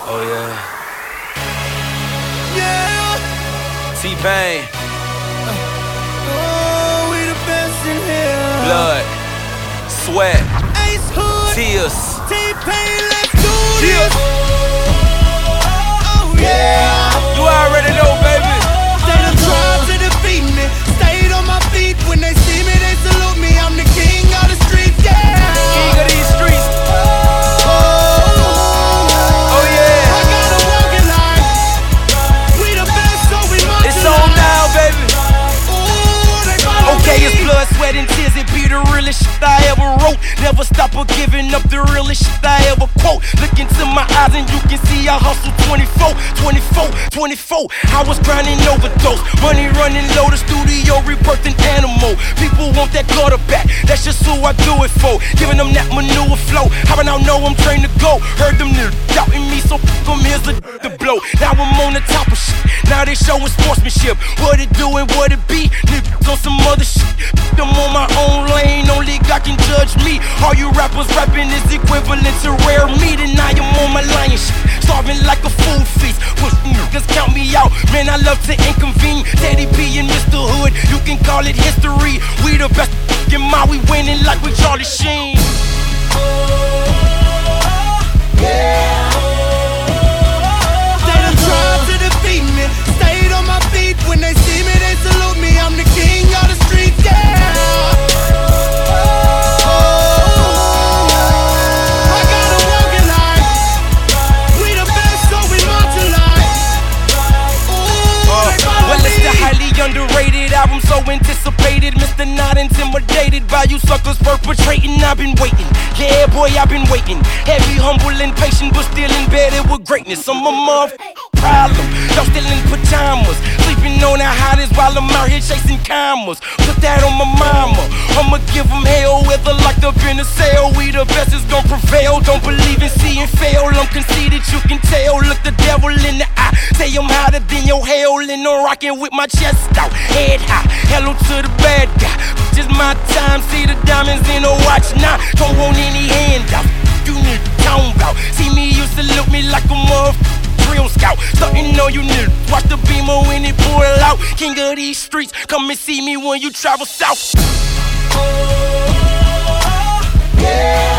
Oh yeah. Yeah. T-Pain. Oh, we the best in here. Blood. Sweat. Ace Hood. Tears. T-Pain, let's do this. Oh yeah. You already know, baby. They done tried to defeat me. Stayed on my feet. When they see me, they salute me. I'm the king of the streets, yeah. King of these streets. Oh yeah. I gotta walk it like we the best, so we must. It's on now, baby. Ooh, they follow Okay, me. it's blood, sweat, and tears. It be the realest shit I ever wrote. Never stop or giving up the realest shit I ever quote. Look into my eyes and you can see I hustle 24, 24, 24. I was grinding overdose. Money running low, the studio rebirthing animal. People want that quarterback. That's just who I do it for. Giving them that manure flow. How I now know I'm trained to go. Heard them niggas doubting me, so f*** them, here's the blow. Now I'm on the top of shit. Now they showing sportsmanship. What it do and what it be. Niggas on some other shit. I'm on my own lane, only God can judge me. All you rappers rapping is equivalent to rare meat, and I am on my lion shit. Starving like a food feast. Push niggas count me out. Man, I love to inconvene. Daddy B and Mr. Hood, you can call it history. We the best in my, we winning like we Charlie Sheen. They done tried to defeat me. Stayed on my feet. When they see me, they salute me. I'm the king of the streets, yeah. I gotta walk it like we the best, so we march it like. Ooh, they follow Well, it's the me. highly underrated album, so anticipated. Mr. Not intimidated by you suckers perpetrating. I've been waiting, yeah, boy, I've been waiting. Heavy, humble, and patient, but still embedded with greatness. I'm a problem. Y'all still in pajamas, sleeping on the hottest while I'm out here chasing commas. Put that on my mama. I'ma give them hell, whether locked up in a cell. We the best is gon' prevail. Don't believe in seeing fail. I'm conceited, you can tell. Look the devil in the eye. Say I'm hotter than your hell, and I'm rocking with my chest out, head high. Hello to the bad guy. Just my time. See the diamonds in a watch now. Don't want any handout. You need to talk about. See me, you salute me like a motherfucker. Real scout, something on you niggas. Watch the beamer when it pull out. King of these streets, come and see me when you travel south. Yeah.